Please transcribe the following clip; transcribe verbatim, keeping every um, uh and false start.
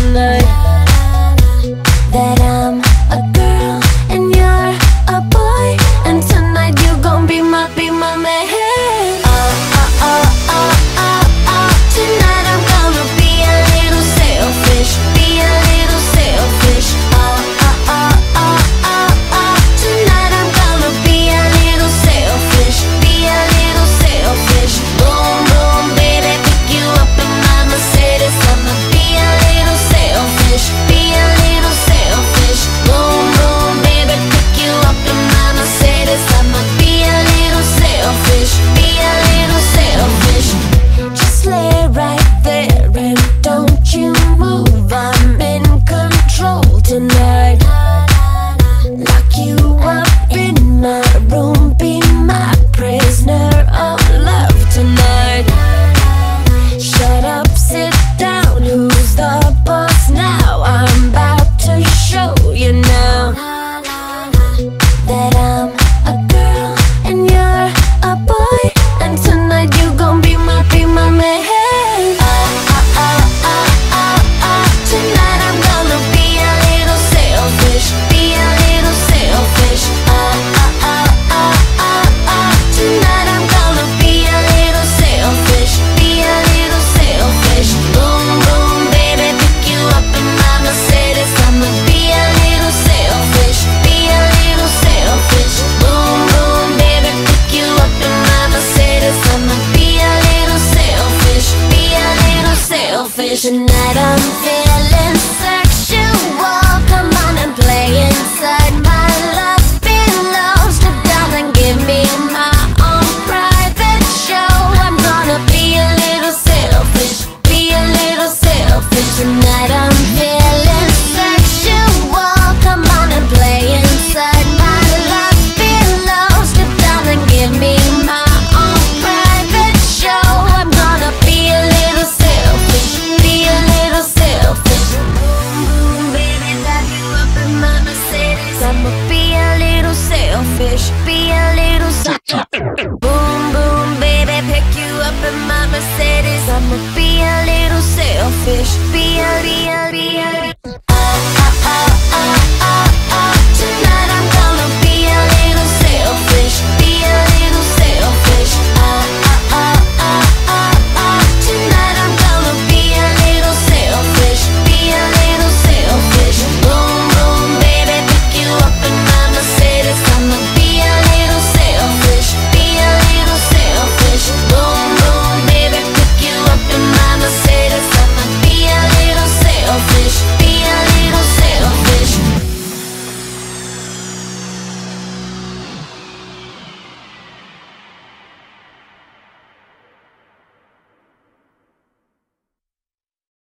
tonight. That I'm a girl and you're a boy, and tonight you gon' be my, be my man. Oh, oh, oh, oh, oh, oh. Tonight I'm gonna be a little selfish, be a little selfish. Oh, oh, oh, oh, oh, oh. Tonight I'm gonna be a little selfish, be a little selfish. Boom, boom, baby, pick you up in my Mercedes. I'ma be a little selfish, be a little selfish. Boom, boom, baby, pick you up in my Mercedes. I'ma be a little selfish, be a little selfish. Just lay right there and don't you move. I'm in control tonight. Lock you up in my room, be my prisoner of love tonight. Shut up, sit down, who's the boss now? I'm about to show you now that I'm a girl and you're a boy, and tonight you gon' be my, be my man. Oh, oh, oh, oh, oh, oh. Tonight I'm gonna be a little selfish, be a little selfish. Oh, oh, oh, oh, oh, oh. Tonight I'm gonna be a little selfish, be a little selfish. Boom, boom, baby, pick you up in my Mercedes. I'ma be a little selfish, be a little selfish. Boom, boom, baby, pick you up in my Mercedes. I'ma be a little selfish, be a little selfish. Tonight I'm feeling